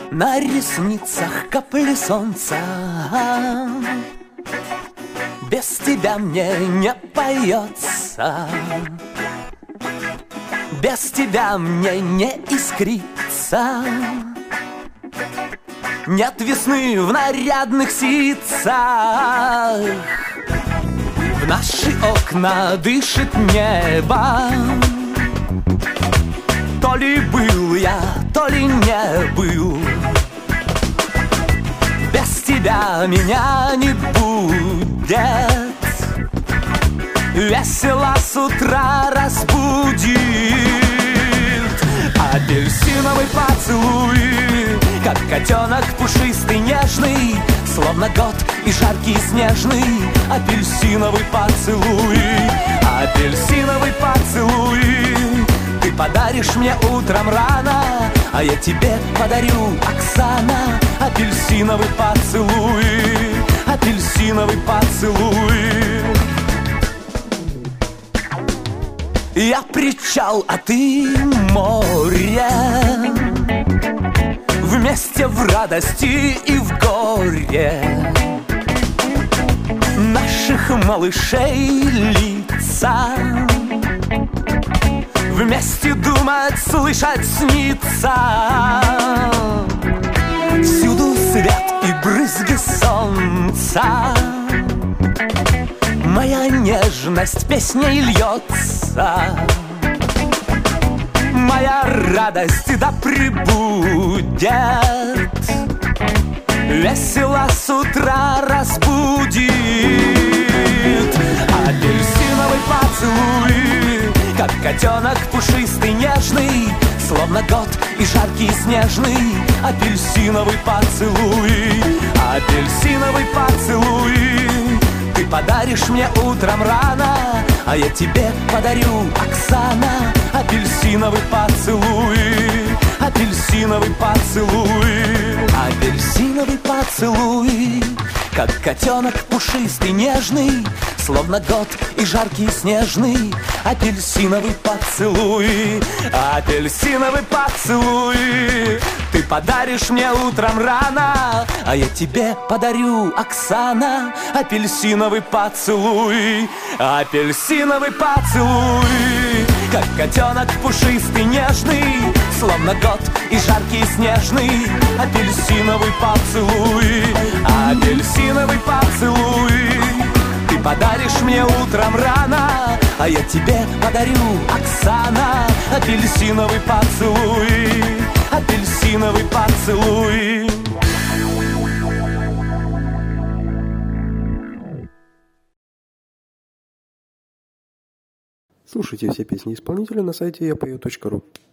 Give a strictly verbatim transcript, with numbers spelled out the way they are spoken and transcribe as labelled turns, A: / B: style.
A: на ресницах капли солнца. Без тебя мне не поется, без тебя мне не искрится. Нет весны в нарядных ситцах. В наши окна дышит небо. То ли был я, то ли не был. Без тебя меня не будет. Весело с утра разбудит апельсиновый поцелуй, как котенок пушистый, нежный, словно год и жаркий, снежный. Апельсиновый поцелуй, апельсиновый поцелуй. Ты подаришь мне утром рано, а я тебе подарю, Оксана. Апельсиновый поцелуй, апельсиновый поцелуй. Я причал, а ты море. Вместе в радости и в горе наших малышей лица. Вместе думать, слышать, снится. Всюду свет и брызги солнца. Моя нежность песней льется. Моя радость да пребудет. Весело с утра разбудит апельсиновый поцелуй, как котенок пушистый, нежный, словно год и жаркий, снежный. Апельсиновый поцелуй, апельсиновый поцелуй. Ты подаришь мне утром рано, а я тебе подарю, Оксана. Апельсиновый поцелуй, апельсиновый поцелуй. Апельсиновый поцелуй, как котенок пушистый, нежный, словно год и жаркий, снежный. Апельсиновый поцелуй, апельсиновый поцелуй. Ты подаришь мне утром рано, а я тебе подарю, Оксана. Апельсиновый поцелуй, апельсиновый поцелуй, как котенок пушистый, нежный, словно год и жаркий, снежный. Апельсиновый поцелуй, апельсиновый поцелуй. Ты подаришь мне утром рано, а я тебе подарю, Оксана. Апельсиновый поцелуй, апельсиновый поцелуй.
B: Слушайте все песни исполнителя на сайте я пою точка ру.